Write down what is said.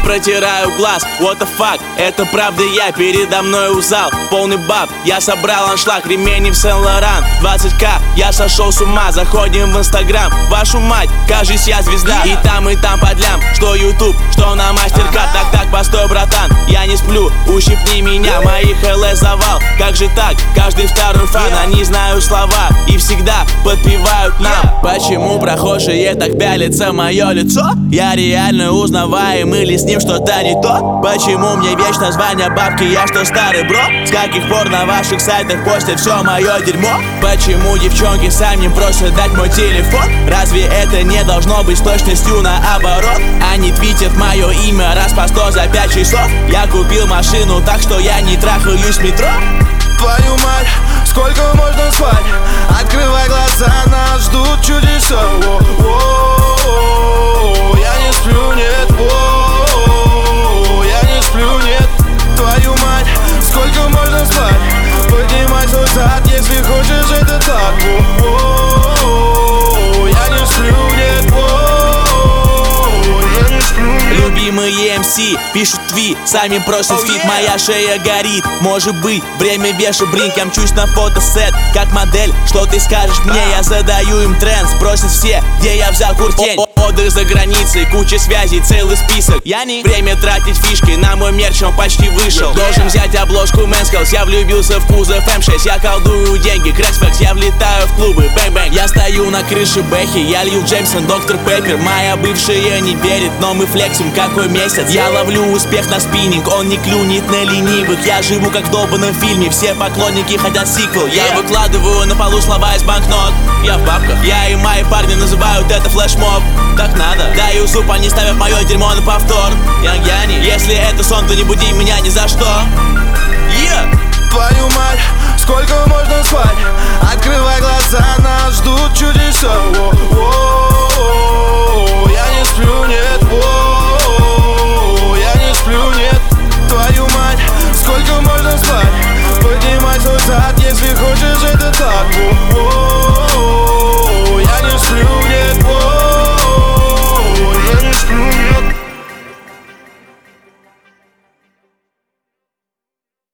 протираю глаз. What the fuck, это правда я, передо мной у зал полный баб. Я собрал аншлаг, ремень в Сен-Лоран. 20к, я сошел с ума, заходим в Инстаграм. Вашу мать, кажись, я звезда. И там подлям, что YouTube, что на мастер-карт. Так, постой, братан, я не сплю, ущипни меня. Моих ЛС завал, как же так, каждый второй фан. Они знают слова и всегда подпевают нам. Почему прохожие так пялятся в мое лицо? Я реально узнаваем или с ним что-то не то? Почему мне вечно звонят бабки, я что, старый бро? С каких пор на ваших сайтах постят все мое дерьмо? Почему девчонки сами просят дать мой телефон? Разве это не должно быть с точностью наоборот? Они твитят мое имя раз по 100 за 5 часов. Я купил машину, так что я не трахаюсь в метро. Твою мать, сколько можно спать? Открывай глаза, нас ждут чудеса. Я не сплю, нет, я не сплю, нет. Твою мать, сколько можно спать? Поднимай свой зад, если хочешь это так. Я не сплю, нет, я не сплю, нет. Любимые МС пишут твит, сами просят фит. Моя шея горит, может быть, время вешу блинк. Я мчусь на фотосет, как модель. Что ты скажешь мне? Я задаю им тренд, спросят все, где я взял куртень. Отдых за границей, куча связей, целый список. Я не время тратить фишки, на мой мерч он почти вышел. Должен взять обложку Men's Health, я влюбился в кузов М6. Я колдую деньги, Крэксфэкс, я влетаю в клубы, бэнг-бэнг. Я стою на крыше Бэхи, я лью Джеймсон, доктор Пеппер. Моя бывшая не верит, но мы флексим, какой месяц. Я ловлю успех на спиннинг, он не клюнет на ленивых. Я живу как в долбанном фильме, все поклонники хотят сиквел. Я выкладываю на полу слова из банкнот. Я в бабках, я и мои парни называют это флешмоб. Так надо, даю суп, они ставят мое дерьмо на повтор. Янгяни, если это сон, то не буди меня ни за что. Твою мать, сколько можно спать? Открывай глаза, нас ждут чудеса.